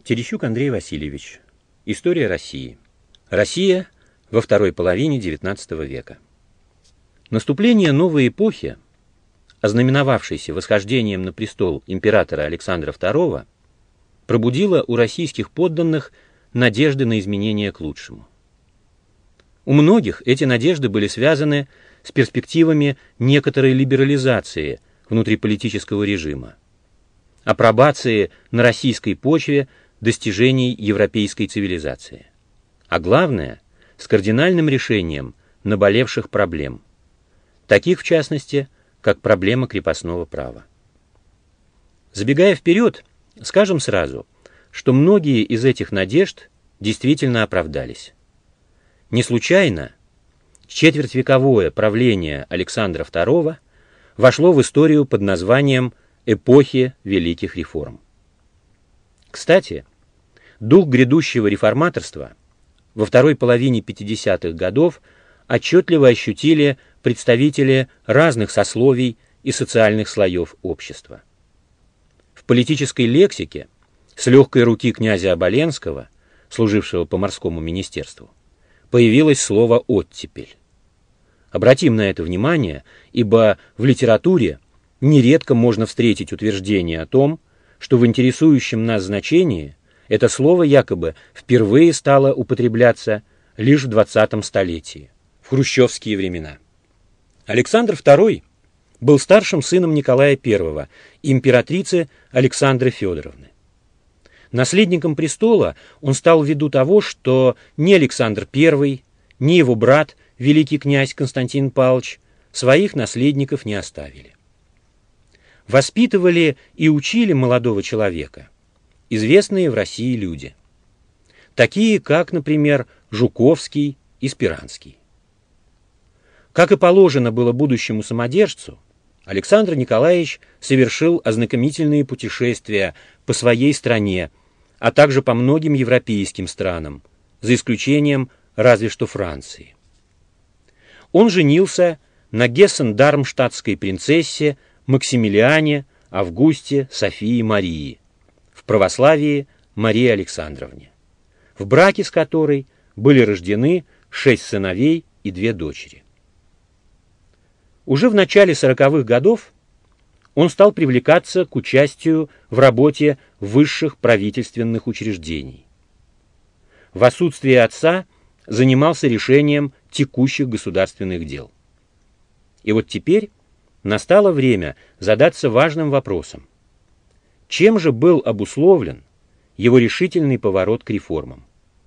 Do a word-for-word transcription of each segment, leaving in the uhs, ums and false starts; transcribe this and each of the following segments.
Терещук Андрей Васильевич. История России. Россия во второй половине девятнадцатого века. Наступление новой эпохи, ознаменовавшейся восхождением на престол императора Александра второго, пробудило у российских подданных надежды на изменения к лучшему. У многих эти надежды были связаны с перспективами некоторой либерализации внутриполитического режима, апробации на российской почве достижений европейской цивилизации, а главное, с кардинальным решением наболевших проблем, таких, в частности, как проблема крепостного права. Забегая вперед, скажем сразу, что многие из этих надежд действительно оправдались. Не случайно четвертьвековое правление Александра второго вошло в историю под названием «Эпохи великих реформ». Кстати, дух грядущего реформаторства во второй половине пятидесятых годов отчетливо ощутили представители разных сословий и социальных слоев общества. В политической лексике с легкой руки князя Оболенского, служившего по морскому министерству, появилось слово «оттепель». Обратим на это внимание, ибо в литературе нередко можно встретить утверждение о том, что в интересующем нас значении это слово якобы впервые стало употребляться лишь в двадцатом столетии, в хрущевские времена. Александр второй был старшим сыном Николая первого и императрицы Александры Федоровны. Наследником престола он стал ввиду того, что ни Александр первый, ни его брат, великий князь Константин Павлович, своих наследников не оставили. Воспитывали и учили молодого человека известные в России люди, такие как, например, Жуковский и Спиранский. Как и положено было будущему самодержцу, Александр Николаевич совершил ознакомительные путешествия по своей стране, а также по многим европейским странам, за исключением разве что Франции. Он женился на гессен-дармштадтской принцессе Максимилиане Августе Софии Марии, в православии Марии Александровне, в браке с которой были рождены шесть сыновей и две дочери. Уже в начале сороковых годов он стал привлекаться к участию в работе высших правительственных учреждений. В отсутствие отца занимался решением текущих государственных дел. И вот теперь настало время задаться важным вопросом. Чем же был обусловлен его решительный поворот к реформам?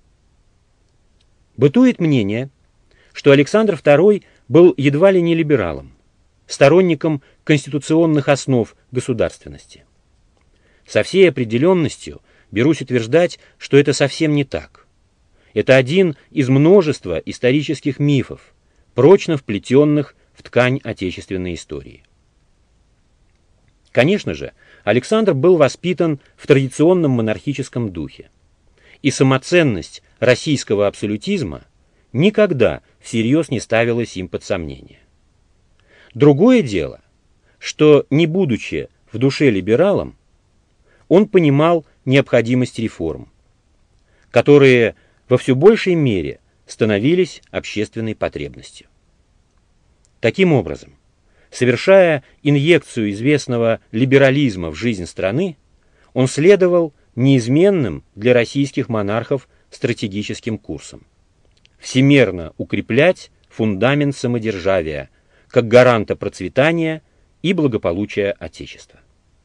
Бытует мнение, что Александр второй был едва ли не либералом, сторонником конституционных основ государственности. Со всей определенностью берусь утверждать, что это совсем не так. Это один из множества исторических мифов, прочно вплетенных в ткань отечественной истории. Конечно же, Александр был воспитан в традиционном монархическом духе, и самоценность российского абсолютизма никогда всерьез не ставилась им под сомнение. Другое дело, что, не будучи в душе либералом, он понимал необходимость реформ, которые во все большей мере становились общественной потребностью. Таким образом, совершая инъекцию известного либерализма в жизнь страны, он следовал неизменным для российских монархов стратегическим курсом: всемерно укреплять фундамент самодержавия как гаранта процветания и благополучия Отечества.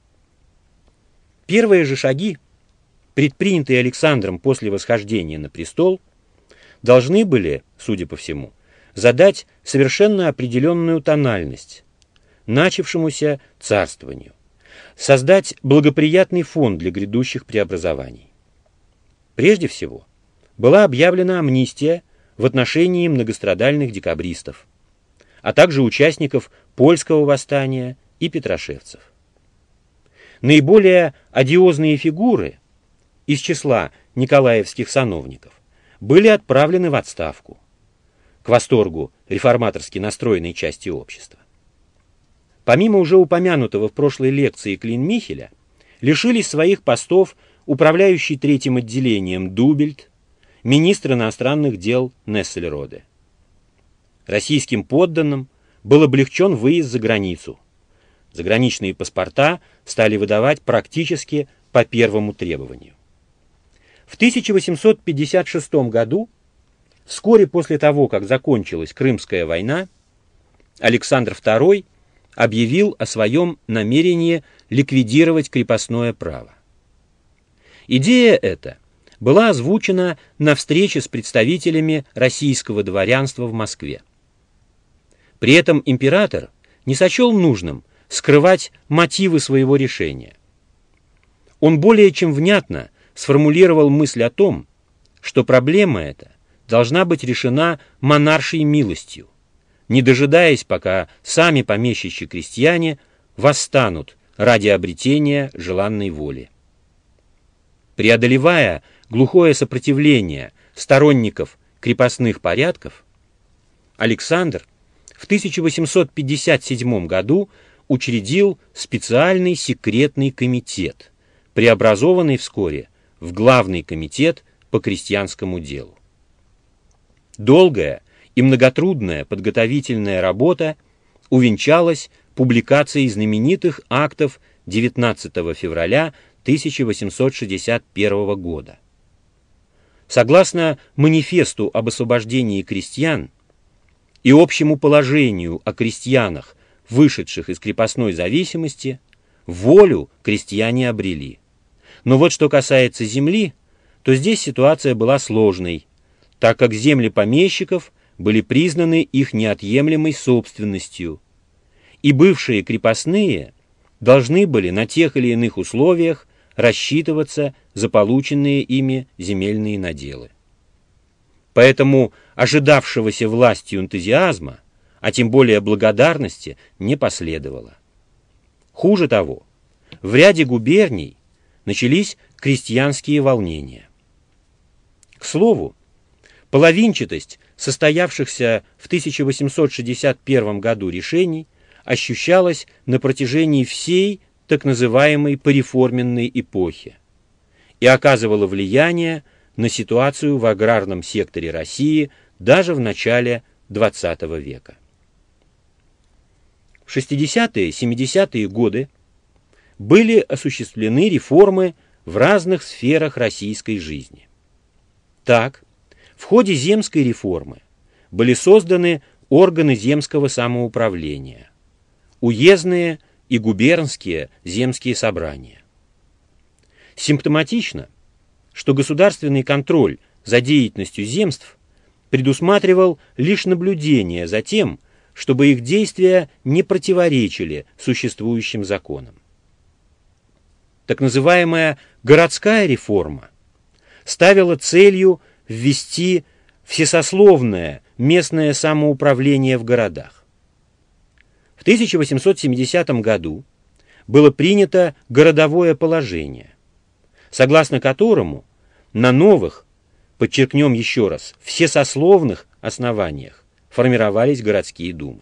Первые же шаги, предпринятые Александром после восхождения на престол, должны были, судя по всему, задать совершенно определенную тональность начавшемуся царствованию, создать благоприятный фон для грядущих преобразований. Прежде всего, была объявлена амнистия в отношении многострадальных декабристов, а также участников польского восстания и петрошевцев. Наиболее одиозные фигуры из числа николаевских сановников были отправлены в отставку, к восторгу реформаторски настроенной части общества. Помимо уже упомянутого в прошлой лекции Клейн-Михеля, лишились своих постов управляющий третьим отделением Дубельт, министр иностранных дел Нессельроде. Российским подданным был облегчен выезд за границу. Заграничные паспорта стали выдавать практически по первому требованию. В тысяча восемьсот пятьдесят шестом году, вскоре после того, как закончилась Крымская война, Александр второй объявил о своем намерении ликвидировать крепостное право. Идея эта была озвучена на встрече с представителями российского дворянства в Москве. При этом император не сочел нужным скрывать мотивы своего решения. Он более чем внятно сформулировал мысль о том, что проблема эта должна быть решена монаршей милостью, не дожидаясь, пока сами помещичьи крестьяне восстанут ради обретения желанной воли. Преодолевая глухое сопротивление сторонников крепостных порядков, Александр в тысяча восемьсот пятьдесят седьмом году учредил специальный секретный комитет, преобразованный вскоре в Главный комитет по крестьянскому делу. Долгая и многотрудная подготовительная работа увенчалась публикацией знаменитых актов девятнадцатого февраля тысяча восемьсот шестьдесят первого года. Согласно манифесту об освобождении крестьян и общему положению о крестьянах, вышедших из крепостной зависимости, волю крестьяне обрели. Но вот что касается земли, то здесь ситуация была сложной, так как земли помещиков были признаны их неотъемлемой собственностью, и бывшие крепостные должны были на тех или иных условиях рассчитываться за полученные ими земельные наделы. Поэтому ожидавшегося властью энтузиазма, а тем более благодарности, не последовало. Хуже того, в ряде губерний начались крестьянские волнения. К слову, половинчатость состоявшихся в тысяча восемьсот шестьдесят первом году решений ощущалась на протяжении всей так называемой пореформенной эпохи и оказывала влияние на ситуацию в аграрном секторе России даже в начале двадцатого века. В шестидесятые-семидесятые годы были осуществлены реформы в разных сферах российской жизни. Так, в ходе земской реформы были созданы органы земского самоуправления, уездные и губернские земские собрания. Симптоматично, что государственный контроль за деятельностью земств предусматривал лишь наблюдение за тем, чтобы их действия не противоречили существующим законам. Так называемая городская реформа ставила целью ввести всесословное местное самоуправление в городах. В тысяча восемьсот семидесятом году было принято городовое положение, согласно которому на новых, подчеркнем еще раз, всесословных основаниях формировались городские думы.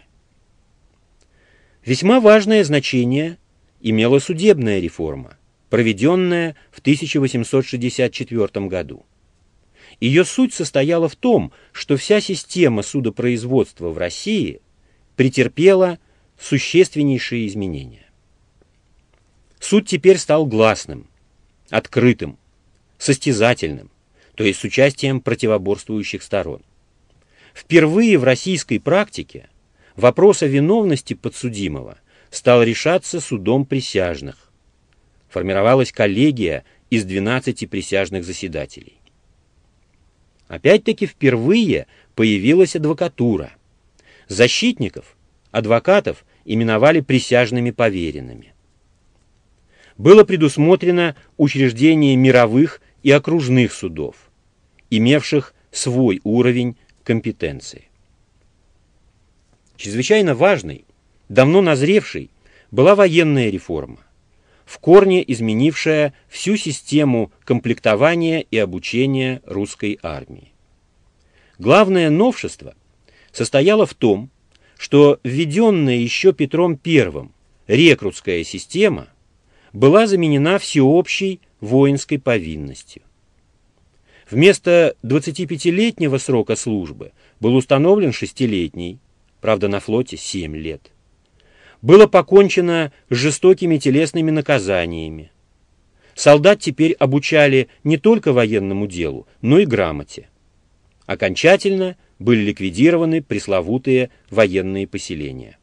Весьма важное значение имела судебная реформа, проведенная в тысяча восемьсот шестьдесят четвёртом году. Ее суть состояла в том, что вся система судопроизводства в России претерпела существеннейшие изменения. Суд теперь стал гласным, открытым, состязательным, то есть с участием противоборствующих сторон. Впервые в российской практике вопрос о виновности подсудимого стал решаться судом присяжных. Формировалась коллегия из двенадцати присяжных заседателей. Опять-таки впервые появилась адвокатура. Защитников, адвокатов именовали присяжными поверенными. Было предусмотрено учреждение мировых и окружных судов, имевших свой уровень компетенции. Чрезвычайно важной, давно назревшей, была военная реформа, в корне изменившая всю систему комплектования и обучения русской армии. Главное новшество состояло в том, что введенная еще Петром Первым рекрутская система была заменена всеобщей воинской повинностью. Вместо двадцатипятилетнего срока службы был установлен шестилетний, правда на флоте семь лет. Было покончено с жестокими телесными наказаниями. Солдат теперь обучали не только военному делу, но и грамоте. Окончательно были ликвидированы пресловутые военные поселения.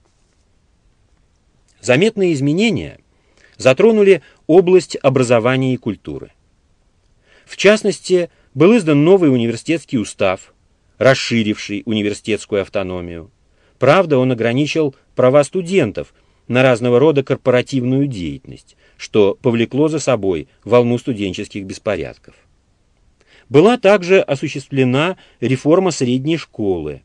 Заметные изменения затронули область образования и культуры. В частности, был издан новый университетский устав, расширивший университетскую автономию. Правда, он ограничил права студентов на разного рода корпоративную деятельность, что повлекло за собой волну студенческих беспорядков. Была также осуществлена реформа средней школы.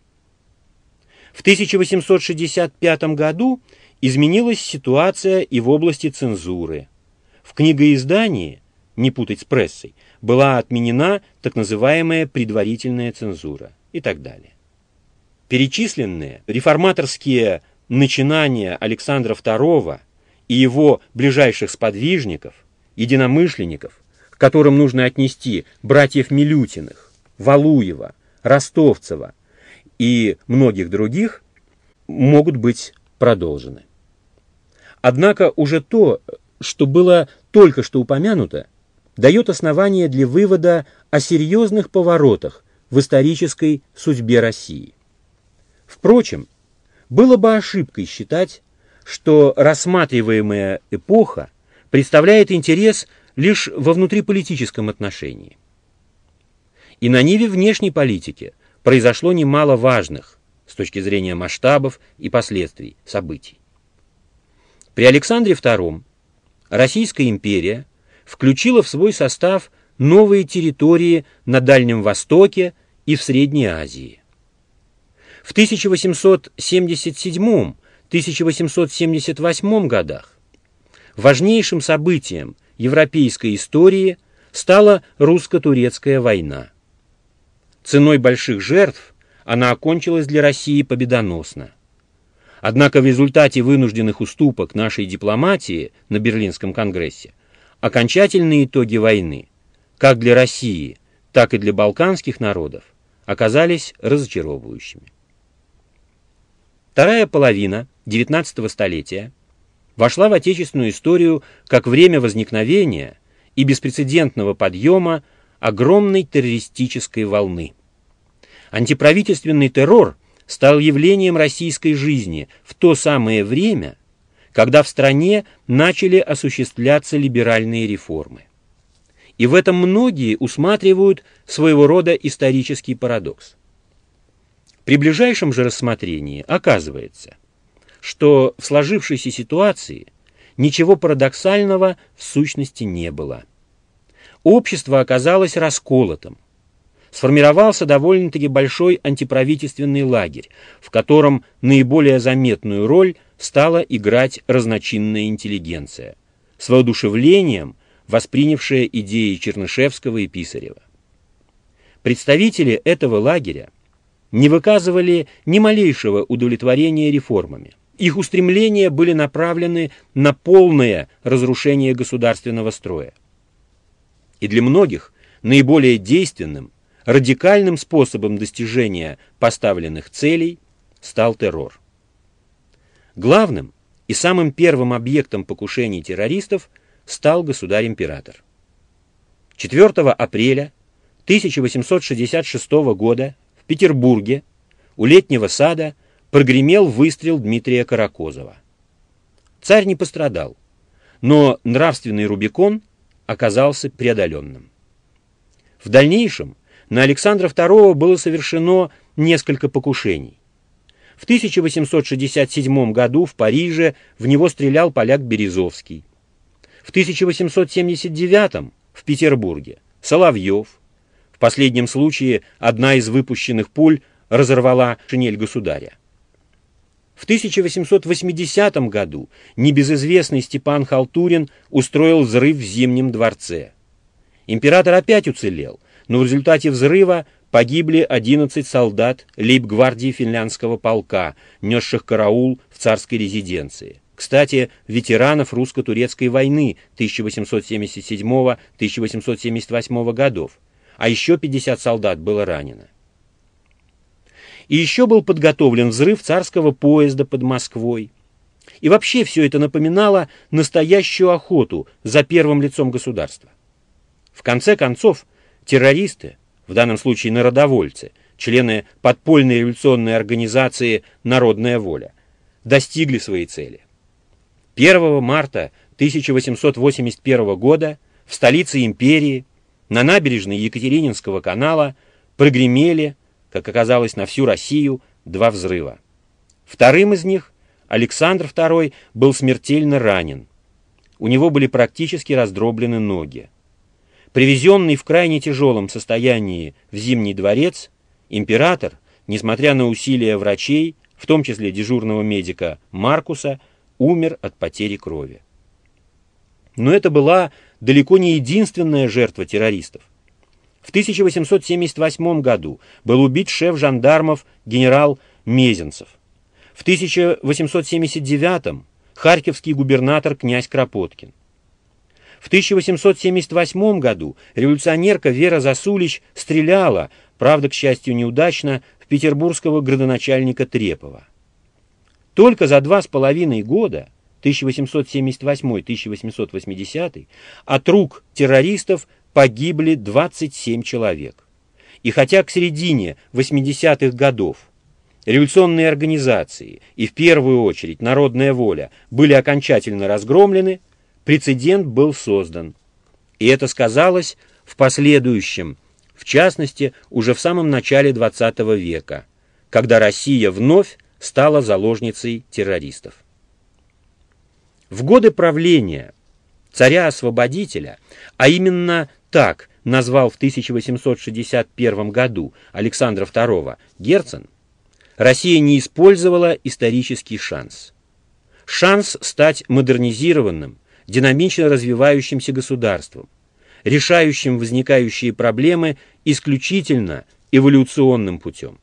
В тысяча восемьсот шестьдесят пятом году изменилась ситуация и в области цензуры. В книгоиздании, не путать с прессой, была отменена так называемая предварительная цензура и так далее. Перечисленные реформаторские начинания Александра второго и его ближайших сподвижников, единомышленников, к которым нужно отнести братьев Милютиных, Валуева, Ростовцева и многих других, могут быть продолжены. Однако уже то, что было только что упомянуто, дает основание для вывода о серьезных поворотах в исторической судьбе России. Впрочем, было бы ошибкой считать, что рассматриваемая эпоха представляет интерес лишь во внутриполитическом отношении. И на ниве внешней политики произошло немало важных, с точки зрения масштабов и последствий, событий. При Александре втором Российская империя включила в свой состав новые территории на Дальнем Востоке и в Средней Азии. В тысяча восемьсот семьдесят седьмом — тысяча восемьсот семьдесят восьмом годах важнейшим событием европейской истории стала русско-турецкая война. Ценой больших жертв она окончилась для России победоносно. Однако в результате вынужденных уступок нашей дипломатии на Берлинском конгрессе окончательные итоги войны, как для России, так и для балканских народов, оказались разочаровывающими. Вторая половина девятнадцатого столетия вошла в отечественную историю как время возникновения и беспрецедентного подъема огромной террористической волны. Антиправительственный террор стал явлением российской жизни в то самое время, когда в стране начали осуществляться либеральные реформы. И в этом многие усматривают своего рода исторический парадокс. При ближайшем же рассмотрении оказывается, что в сложившейся ситуации ничего парадоксального в сущности не было. Общество оказалось расколотым. Сформировался довольно-таки большой антиправительственный лагерь, в котором наиболее заметную роль стала играть разночинная интеллигенция, с воодушевлением воспринявшая идеи Чернышевского и Писарева. Представители этого лагеря не выказывали ни малейшего удовлетворения реформами. Их устремления были направлены на полное разрушение государственного строя. И для многих наиболее действенным, радикальным способом достижения поставленных целей стал террор. Главным и самым первым объектом покушений террористов стал государь-император. четвёртого апреля тысяча восемьсот шестьдесят шестого года в Петербурге у Летнего сада прогремел выстрел Дмитрия Каракозова. Царь не пострадал, но нравственный Рубикон оказался преодоленным. В дальнейшем на Александра второго было совершено несколько покушений. В тысяча восемьсот шестьдесят седьмом году в Париже в него стрелял поляк Березовский. В тысяча восемьсот семьдесят девятом в Петербурге Соловьев. В последнем случае одна из выпущенных пуль разорвала шинель государя. В тысяча восемьсот восьмидесятом году небезызвестный Степан Халтурин устроил взрыв в Зимнем дворце. Император опять уцелел, но в результате взрыва погибли одиннадцать солдат лейб-гвардии финляндского полка, несших караул в царской резиденции. кстати, ветеранов русско-турецкой войны тысяча восемьсот семьдесят седьмого — тысяча восемьсот семьдесят восьмого годов, а еще пятьдесят солдат было ранено. И еще был подготовлен взрыв царского поезда под Москвой. И вообще все это напоминало настоящую охоту за первым лицом государства. В конце концов, террористы, в данном случае народовольцы, члены подпольной революционной организации «Народная воля», достигли своей цели. первого марта тысяча восемьсот восемьдесят первого года в столице империи на набережной Екатерининского канала прогремели, как оказалось, на всю Россию, два взрыва. Вторым из них Александр второй был смертельно ранен. У него были практически раздроблены ноги. Привезенный в крайне тяжелом состоянии в Зимний дворец, император, несмотря на усилия врачей, в том числе дежурного медика Маркуса, умер от потери крови. Но это была далеко не единственная жертва террористов. В тысяча восемьсот семьдесят восьмом году был убит шеф жандармов генерал Мезенцев. В тысяча восемьсот семьдесят девятом харьковский губернатор князь Кропоткин. В тысяча восемьсот семьдесят восьмом году революционерка Вера Засулич стреляла, правда, к счастью, неудачно, в петербургского градоначальника Трепова. Только за два с половиной года, тысяча восемьсот семьдесят восьмой — тысяча восемьсот восьмидесятый, от рук террористов погибли двадцать семь человек. И хотя к середине восьмидесятых годов революционные организации и в первую очередь Народная воля были окончательно разгромлены, прецедент был создан. И это сказалось в последующем, в частности, уже в самом начале двадцатого века, когда Россия вновь стала заложницей террористов. В годы правления царя-освободителя, а именно так назвал в тысяча восемьсот шестьдесят первом году Александра второго Герцен, Россия не использовала исторический шанс. Шанс стать модернизированным, динамично развивающимся государством, решающим возникающие проблемы исключительно эволюционным путем.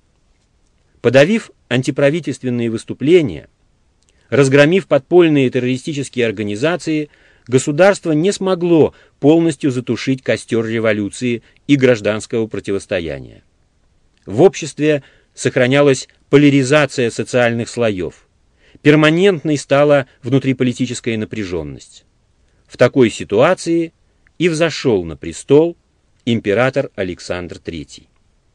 Подавив антиправительственные выступления, разгромив подпольные террористические организации, государство не смогло полностью затушить костер революции и гражданского противостояния. В обществе сохранялась поляризация социальных слоев, перманентной стала внутриполитическая напряженность. В такой ситуации и взошел на престол император Александр третий.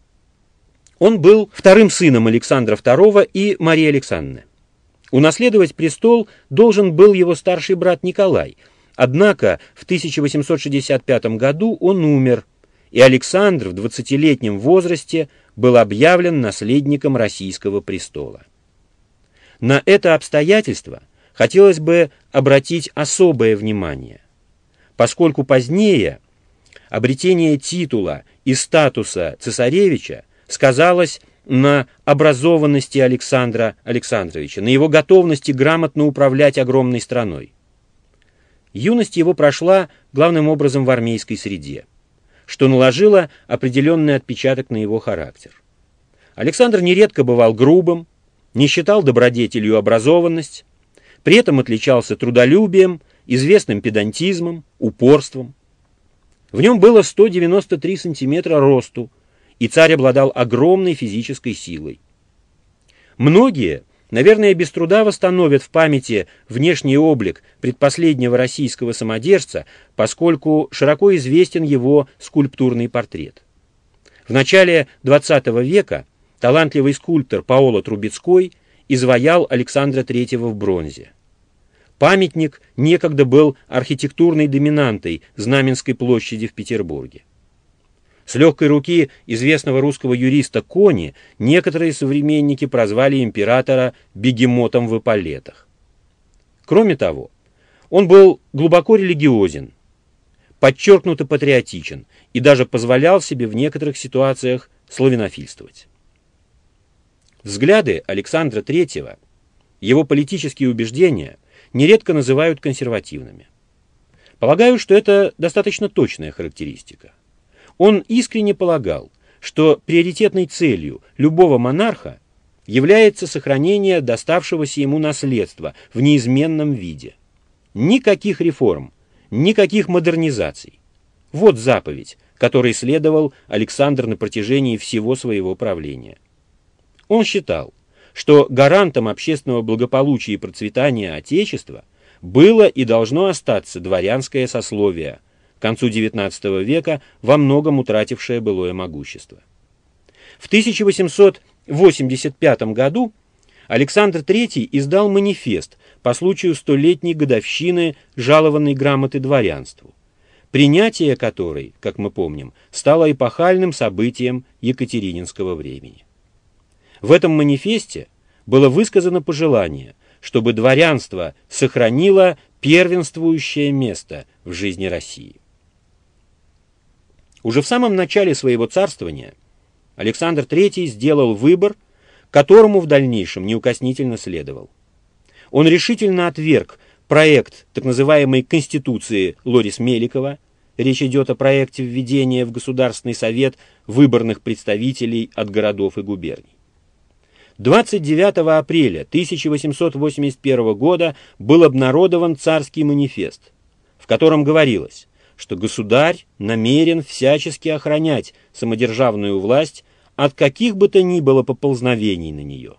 Он был вторым сыном Александра второго и Марии Александры. Унаследовать престол должен был его старший брат Николай, однако в тысяча восемьсот шестьдесят пятом году он умер, и Александр в двадцатилетнем возрасте был объявлен наследником российского престола. На это обстоятельство хотелось бы обратить особое внимание, поскольку позднее обретение титула и статуса цесаревича сказалось на образованности Александра Александровича, на его готовности грамотно управлять огромной страной. Юность его прошла главным образом в армейской среде, что наложило определенный отпечаток на его характер. Александр нередко бывал грубым, не считал добродетелью образованность, при этом отличался трудолюбием, известным педантизмом, упорством. В нем было сто девяносто три сантиметра росту, и царь обладал огромной физической силой. Многие, наверное, без труда восстановят в памяти внешний облик предпоследнего российского самодержца, поскольку широко известен его скульптурный портрет. В начале двадцатого века талантливый скульптор Паоло Трубецкой изваял Александра третьего в бронзе. Памятник некогда был архитектурной доминантой Знаменской площади в Петербурге. С легкой руки известного русского юриста Кони некоторые современники прозвали императора бегемотом в эполетах. Кроме того, он был глубоко религиозен, подчеркнуто патриотичен и даже позволял себе в некоторых ситуациях славянофильствовать. Взгляды Александра третьего, его политические убеждения нередко называют консервативными. Полагаю, что это достаточно точная характеристика. Он искренне полагал, что приоритетной целью любого монарха является сохранение доставшегося ему наследства в неизменном виде. Никаких реформ, никаких модернизаций. Вот заповедь, которой следовал Александр на протяжении всего своего правления. Он считал, что гарантом общественного благополучия и процветания Отечества было и должно остаться дворянское сословие, к концу девятнадцатого века во многом утратившее былое могущество. В тысяча восемьсот восемьдесят пятом году Александр Третий издал манифест по случаю столетней годовщины жалованной грамоты дворянству, принятие которой, как мы помним, стало эпохальным событием екатерининского времени. В этом манифесте было высказано пожелание, чтобы дворянство сохранило первенствующее место в жизни России. Уже в самом начале своего царствования Александр Третий сделал выбор, которому в дальнейшем неукоснительно следовал. Он решительно отверг проект так называемой Конституции Лорис-Меликова, речь идет о проекте введения в Государственный совет выборных представителей от городов и губерний. двадцать девятого апреля тысяча восемьсот восемьдесят первого года был обнародован царский манифест, в котором говорилось, что государь намерен всячески охранять самодержавную власть от каких бы то ни было поползновений на нее.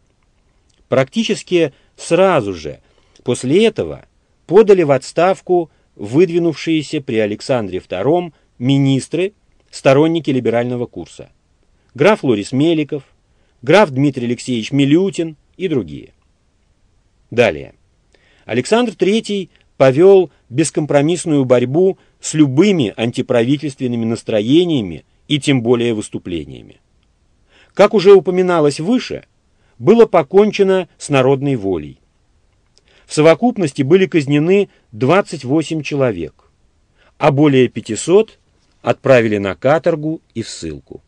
Практически сразу же после этого подали в отставку выдвинувшиеся при Александре Втором министры, сторонники либерального курса: граф Лорис Меликов, граф Дмитрий Алексеевич Милютин и другие. Далее. Александр Третий повел бескомпромиссную борьбу с любыми антиправительственными настроениями и тем более выступлениями. Как уже упоминалось выше, было покончено с народной волей. В совокупности были казнены двадцать восемь человек, а более пятисот отправили на каторгу и в ссылку.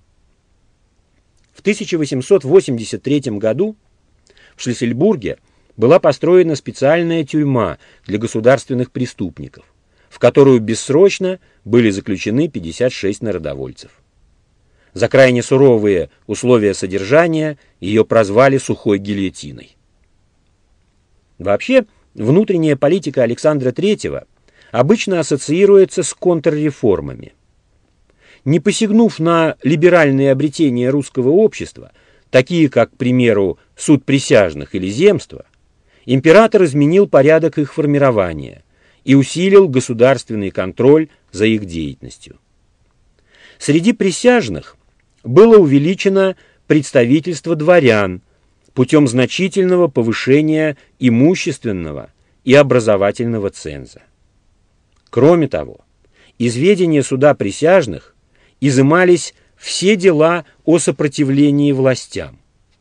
В тысяча восемьсот восемьдесят третьем году в Шлиссельбурге была построена специальная тюрьма для государственных преступников, в которую бессрочно были заключены пятьдесят шесть народовольцев. За крайне суровые условия содержания ее прозвали сухой гильотиной. Вообще, внутренняя политика Александра Третьего обычно ассоциируется с контрреформами. Не посягнув на либеральные обретения русского общества, такие как, к примеру, суд присяжных или земство, император изменил порядок их формирования и усилил государственный контроль за их деятельностью. Среди присяжных было увеличено представительство дворян путем значительного повышения имущественного и образовательного ценза. Кроме того, из ведения суда присяжных изымались все дела о сопротивлении властям.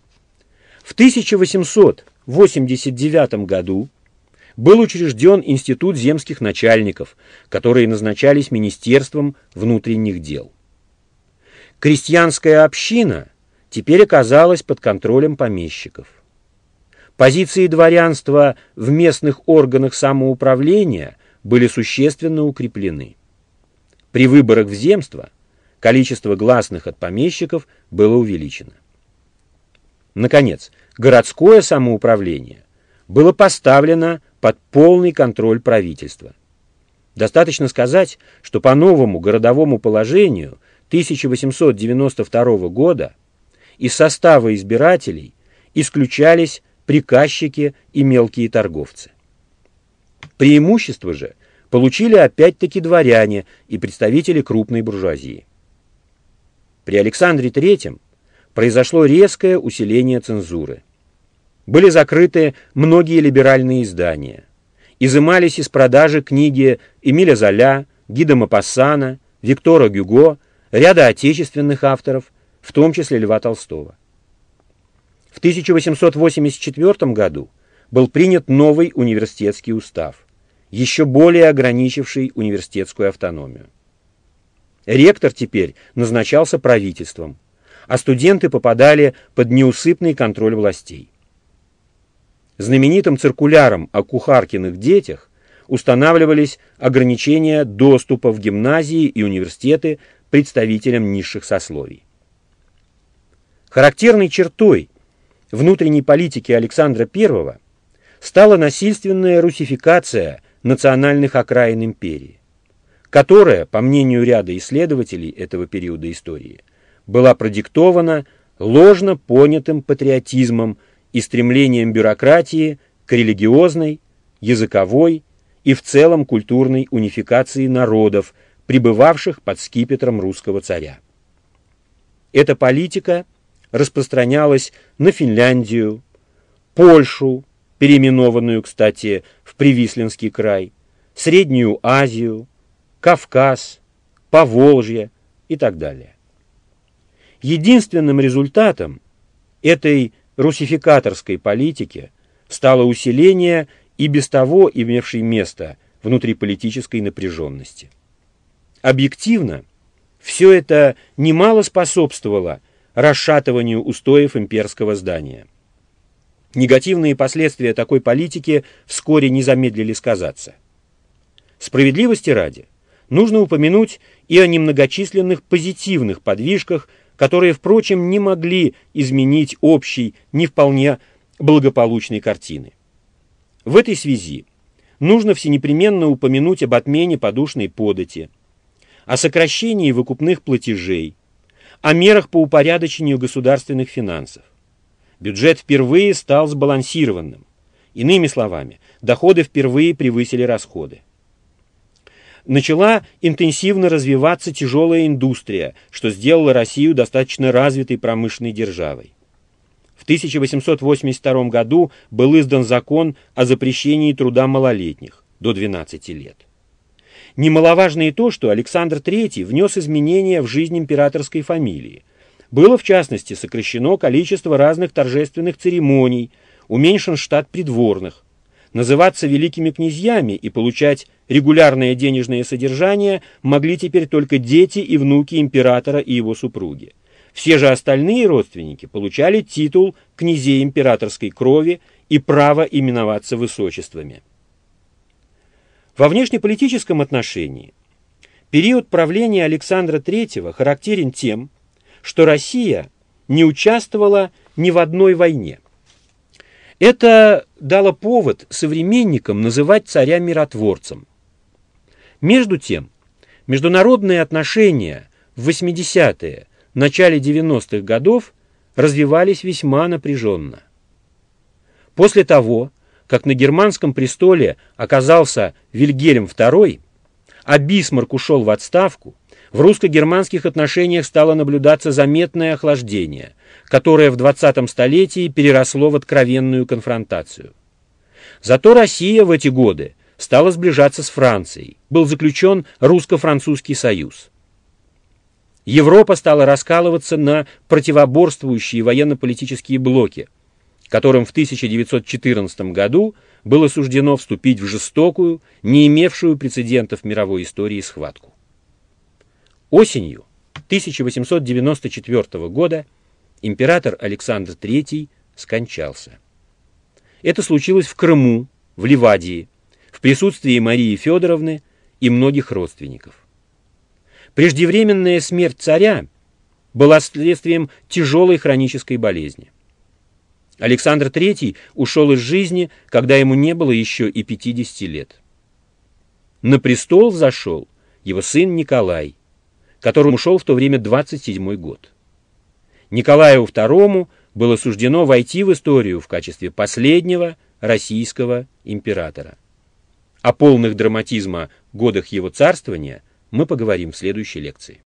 В тысяча восемьсот восемьдесят девятом году был учрежден институт земских начальников, которые назначались Министерством внутренних дел. Крестьянская община теперь оказалась под контролем помещиков. Позиции дворянства в местных органах самоуправления были существенно укреплены. При выборах в земство количество гласных от помещиков было увеличено. Наконец, городское самоуправление было поставлено под полный контроль правительства. Достаточно сказать, что по новому городовому положению тысяча восемьсот девяносто второго года из состава избирателей исключались приказчики и мелкие торговцы. Преимущество же получили опять-таки дворяне и представители крупной буржуазии. При Александре Третьем произошло резкое усиление цензуры. Были закрыты многие либеральные издания. Изымались из продажи книги Эмиля Золя, Ги де Мопассана, Виктора Гюго, ряда отечественных авторов, в том числе Льва Толстого. В тысяча восемьсот восемьдесят четвёртом году был принят новый университетский устав, еще более ограничивший университетскую автономию. Ректор теперь назначался правительством, а студенты попадали под неусыпный контроль властей. Знаменитым циркуляром о Кухаркиных детях устанавливались ограничения доступа в гимназии и университеты представителям низших сословий. Характерной чертой внутренней политики Александра Первого стала насильственная русификация национальных окраин империи, которая, по мнению ряда исследователей этого периода истории, была продиктована ложно понятым патриотизмом и стремлением бюрократии к религиозной, языковой и в целом культурной унификации народов, пребывавших под скипетром русского царя. Эта политика распространялась на Финляндию, Польшу, переименованную, кстати, в Привислинский край, Среднюю Азию, Кавказ, Поволжье и так далее. Единственным результатом этой русификаторской политики стало усиление и без того имевшей место внутриполитической напряженности. Объективно, все это немало способствовало расшатыванию устоев имперского здания. Негативные последствия такой политики вскоре не замедлили сказаться. Справедливости ради, нужно упомянуть и о немногочисленных позитивных подвижках, которые, впрочем, не могли изменить общей, не вполне благополучной картины. В этой связи нужно всенепременно упомянуть об отмене подушной подати, о сокращении выкупных платежей, о мерах по упорядочению государственных финансов. Бюджет впервые стал сбалансированным. Иными словами, доходы впервые превысили расходы. Начала интенсивно развиваться тяжелая индустрия, что сделало Россию достаточно развитой промышленной державой. В тысяча восемьсот восемьдесят втором году был издан закон о запрещении труда малолетних до двенадцати лет. Немаловажно и то, что Александр Третий внес изменения в жизнь императорской фамилии. Было, в частности, сокращено количество разных торжественных церемоний, уменьшен штат придворных. Называться великими князьями и получать регулярное денежное содержание могли теперь только дети и внуки императора и его супруги. Все же остальные родственники получали титул князей императорской крови и право именоваться высочествами. Во внешнеполитическом отношении период правления Александра Третьего характерен тем, что Россия не участвовала ни в одной войне. Это дало повод современникам называть царя миротворцем. Между тем, международные отношения в восьмидесятые, начале девяностых годов развивались весьма напряженно. После того, как на германском престоле оказался Вильгельм Второй, а Бисмарк ушел в отставку, в русско-германских отношениях стало наблюдаться заметное охлаждение, которое в двадцатом столетии переросло в откровенную конфронтацию. Зато Россия в эти годы стала сближаться с Францией, был заключен русско-французский союз. Европа стала раскалываться на противоборствующие военно-политические блоки, которым в тысяча девятьсот четырнадцатом году было суждено вступить в жестокую, не имевшую прецедентов в мировой истории схватку. Осенью тысяча восемьсот девяносто четвёртого года император Александр Третий скончался. Это случилось в Крыму, в Ливадии, в присутствии Марии Федоровны и многих родственников. Преждевременная смерть царя была следствием тяжелой хронической болезни. Александр Третий ушел из жизни, когда ему не было еще и пятидесяти лет. На престол взошел его сын Николай, которому шел в то время двадцать седьмой год. Николаю Второму было суждено войти в историю в качестве последнего российского императора. О полных драматизма годах его царствования мы поговорим в следующей лекции.